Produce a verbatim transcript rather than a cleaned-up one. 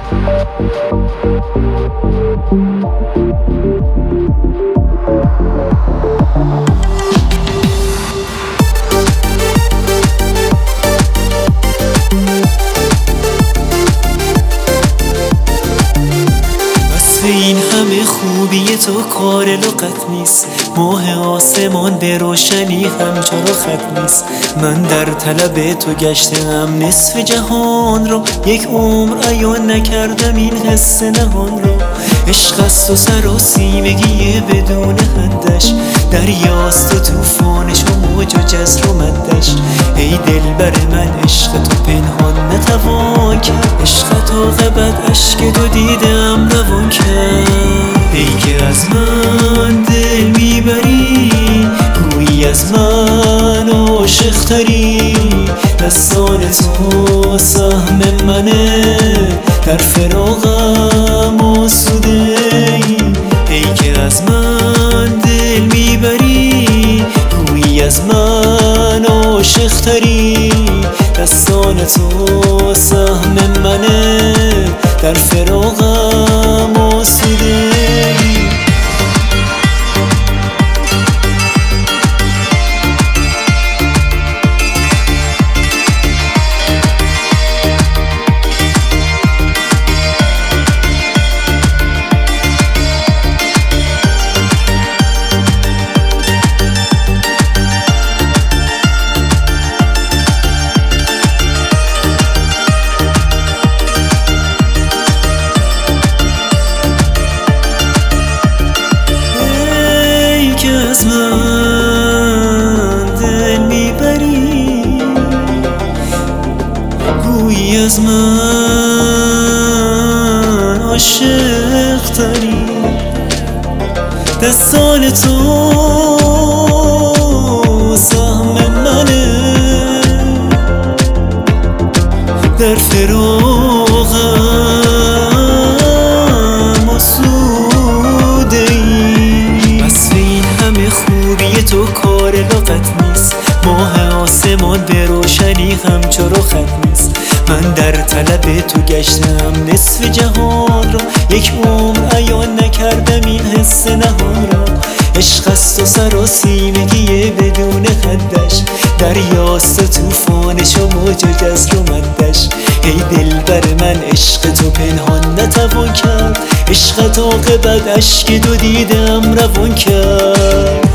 این همه خوبی تو کار لغت نیست، ماه آسمان به روشنی همچرا خط نیست. من در طلب تو گشتم نصف جهان را، یک عمر عیان نکردم این حس نهان را. عشق است و سراسیمگی بدون حدش، دریاست و توفانش و موج و جزر و مدش. ای دلبر من عشق تو پنهان نتوان کرد، عشق تا غبت اشک تو دیدم روان کرد. ای که از من دل میبری، گویی از من عاشق تری. دستان تو سهم منه، در فراقم آسوده ای. ای که از من دل میبری، گویی از من عاشق تری. دستان تو سهم منه، در فراقم آسوده ای. از من دل میبری، گویی از من عاشق تری. دستان تو سهم منه، در فراقم آسوده ای. وصف این همه خوبی تو کار لغت نیست، ماه آسمان به روشنی همچرا خط نیست. من در طلب تو گشتم نصف جهان را، یک عمر عیان نکردم این حس نهان را. عشق است و سراسیمگی بدون حدش، دریاست و توفانش و موج و جزر و مدش. ای دلبر من عشق تو پنهان نتوان کرد، عشق تا عاقبت اشک دو دیدم روان کرد.